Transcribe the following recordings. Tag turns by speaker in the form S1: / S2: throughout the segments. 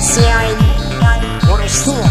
S1: سعيد ورسول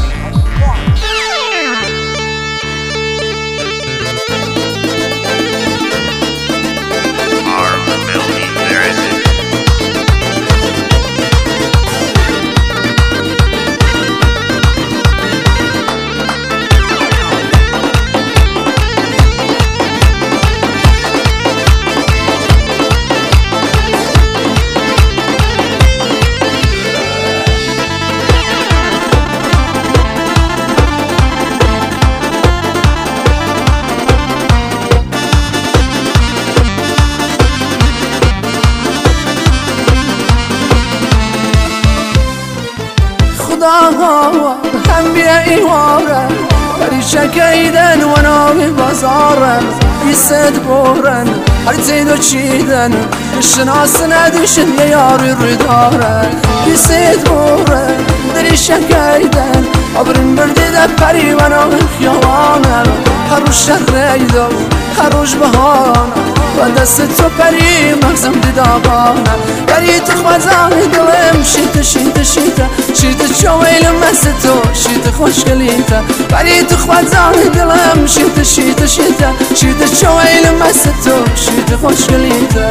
S2: هم بيعيوارا فريشكيدن وانا ببازارا يسد بورن هرتيدو تشيدن الشناس ندشن لياري الردارا يسد بورن دريشكيدن عبرن برديد بري وانا بخيوانا هروش شريدو هروش بهانا ودست تو پری مغزم دیدابانا بری تو خوزان دلم شیت شیت شیت شیت چویل مستو شیت خوشگلیتا بری تو خوزان دلم شیت شیت شیت شیت چویل مستو شیت خوشگلیتا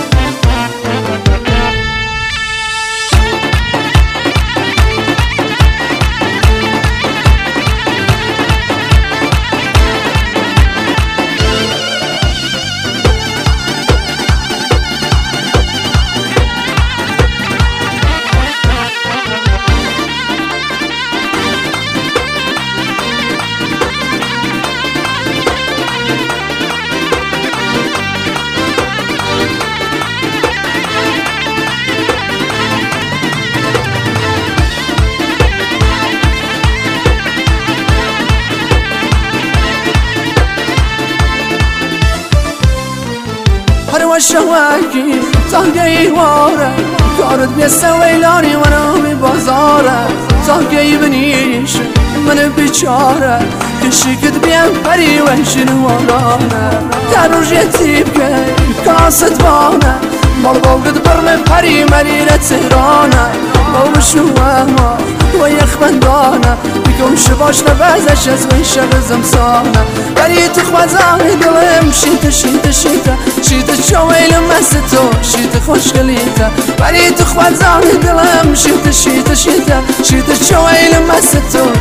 S2: والشواكي تهجي وارا كارد بيسويلاني وانا ببازارا تهجي بنيش من بيشارة كشكت بيان فري وحشن ورانا تروج يتيبكي كاسة بانا مرضو قد برم فري مرينة تهرانا وبشوهما ويخ بندانا بكم شباش نبازش از ويشغ زمسانا بريت خوزان دلم شيت شيت شيت شيت شويل مستو شيت خوشگليتا بريت خوزان دلم شيت شيت شيت شيت شويل مستو